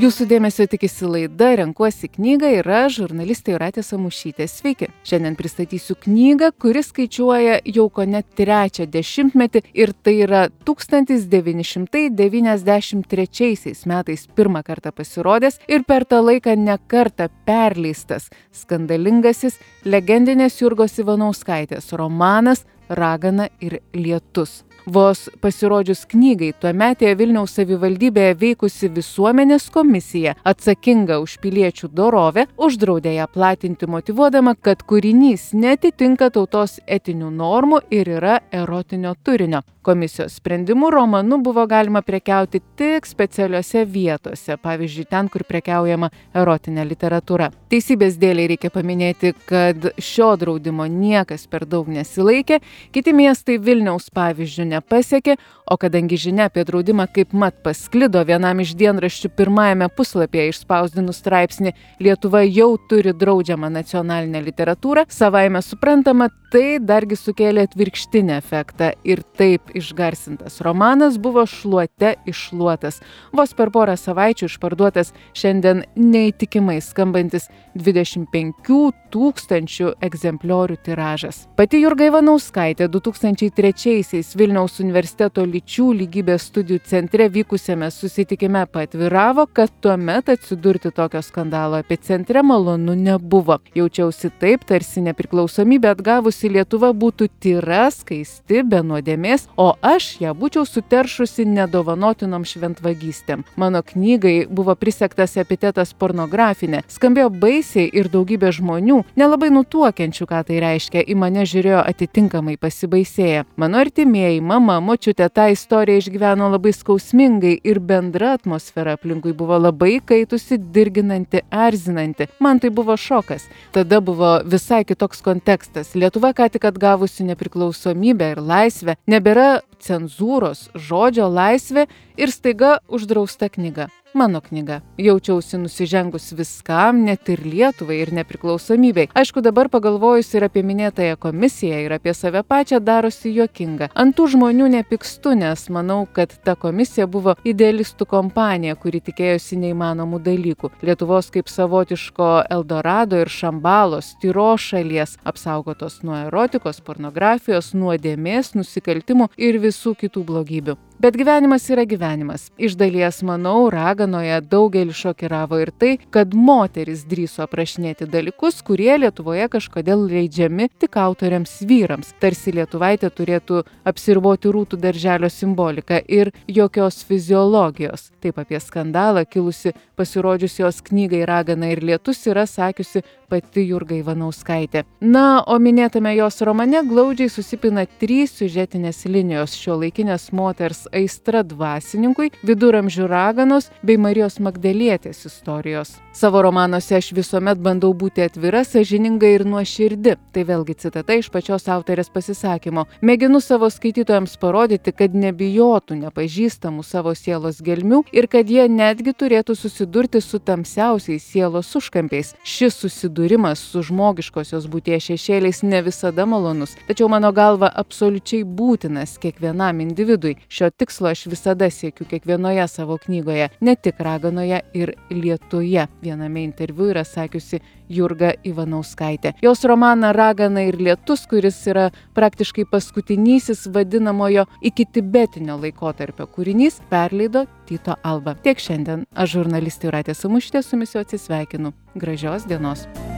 Jūsų dėmesio tikisi laida Renkuosi knygą ir aš, žurnalistė Jūratė Samušytė. Sveiki. Šiandien pristatysiu knygą, kuri skaičiuoja jau kone trečią dešimtmetį ir tai yra 1993 metais pirmą kartą pasirodęs ir per tą laiką ne kartą perleistas skandalingasis legendinės Jurgos Ivanauskaitės romanas Ragana ir lietus. Vos pasirodžius knygai, tuometėje Vilniaus savivaldybėje veikusi visuomenės komisija, atsakinga už piliečių dorovę, uždraudė ją platinti motyvuodama, kad kūrinys neatitinka tautos etinių normų ir yra erotinio turinio. Komisijos sprendimu romanu buvo galima prekiauti tik specialiose vietose, pavyzdžiui, ten, kur prekiaujama erotinė literatūra. Teisybės dėlei reikia paminėti, kad šio draudimo niekas per daug nesilaikė, kiti miestai Vilniaus pavyzdžių nepasiekė, o kadangi žinia apie draudimą kaip mat pasklido vienam iš dienraščių pirmajame puslapyje išspausdinus straipsnį Lietuva jau turi draudžiamą nacionalinę literatūrą, savaime suprantama, tai dargi sukėlė atvirkštinį efektą ir taip išgarsintas romanas buvo šluote iššluotas. Vos per porą savaičių išparduotas šiandien neįtikimai skambantis 25 000 egzempliorių tiražas. Pati Jurga Ivanauskaitė 2003-aisiais Vilniaus universiteto lyčių lygybės studijų centre vykusiame susitikime paatviravo, kad tuomet atsidurti tokio skandalo epicentre malonu nebuvo. Jaučiausi taip, tarsi nepriklausomybę atgavusi Lietuva būtų tyra, skaisti, be nuodėmės, o aš ją būčiau suteršusi nedovanotinom šventvagystėm. Mano knygai buvo prisegtas epitetas pornografinė. Skambėjo baisiai ir daugybė žmonių, nelabai nutuokiančių, ką tai reiškia, į mane žiūrėjo atitinkamai pasibaisėję. Mano artimieji, mama, močiutė tą istoriją išgyveno labai skausmingai ir bendra atmosfera aplinkui buvo labai kaitusi, dirginanti, erzinanti. Man tai buvo šokas. Tada buvo visai kitoks kontekstas. Lietuva ką tik atgavusi nepriklausomybę ir laisvę, nebėra cenzūros, žodžio laisvė ir staiga uždrausta knyga. Mano knyga. Jaučiausi nusižengus viskam, net ir Lietuvai ir nepriklausomybei. Aišku, dabar pagalvojus ir apie minėtąją komisiją, ir apie save pačią darosi juokinga. Ant tų žmonių nepykstu, nes manau, kad ta komisija buvo idealistų kompanija, kuri tikėjosi neįmanomų dalykų. Lietuvos kaip savotiško Eldorado ir Šambalos, tyros šalies, apsaugotos nuo erotikos, pornografijos, nuodėmės, nusikaltimų ir visų kitų blogybių. Bet gyvenimas yra gyvenimas. Iš dalies, manau, Raganoje daugelį šokiravo ir tai, kad moteris drįso aprašinėti dalykus, kurie Lietuvoje kažkodėl leidžiami tik autoriams vyrams. Tarsi lietuvaitė turėtų apsiriboti rūtų darželio simbolika ir jokios fiziologijos. Taip apie skandalą kilusi pasirodžius jos knygai Ragana ir lietus yra sakiusi pati Jurga Ivanauskaitė. Na, o minėtame jos romane glaudžiai susipina 3 siužetinės linijos: šiuolaikinės moters aistra dvasininkui, viduramžių raganos bei Marijos Magdalietės istorijos. Savo romanuose aš visuomet bandau būti atvira, sąžininga ir nuoširdi. Tai vėlgi citata iš pačios autorės pasisakymo. Mėginu savo skaitytojams parodyti, kad nebijotų nepažįstamų savo sielos gelmių ir kad jie netgi turėtų susidurti su tamsiausiais sielos užkampiais. Šis susidūrimas su žmogiškosios būties šešėliais ne visada malonus, tačiau mano galva absoliučiai būtinas kiekvienam individui. Šio tikslo aš visada siekiu kiekvienoje savo knygoje, ne tik Raganoje ir lietuje. Viename interviu yra sakiusi Jurga Ivanauskaitė. Jos romaną Ragana ir lietus, kuris yra praktiškai paskutinysis vadinamojo iki tibetinio laikotarpio kūrinys, perleido Tyto Alba. Tiek šiandien. Aš žurnalistė Jūratė Samušytė su jumis atsisveikinu. Gražios dienos.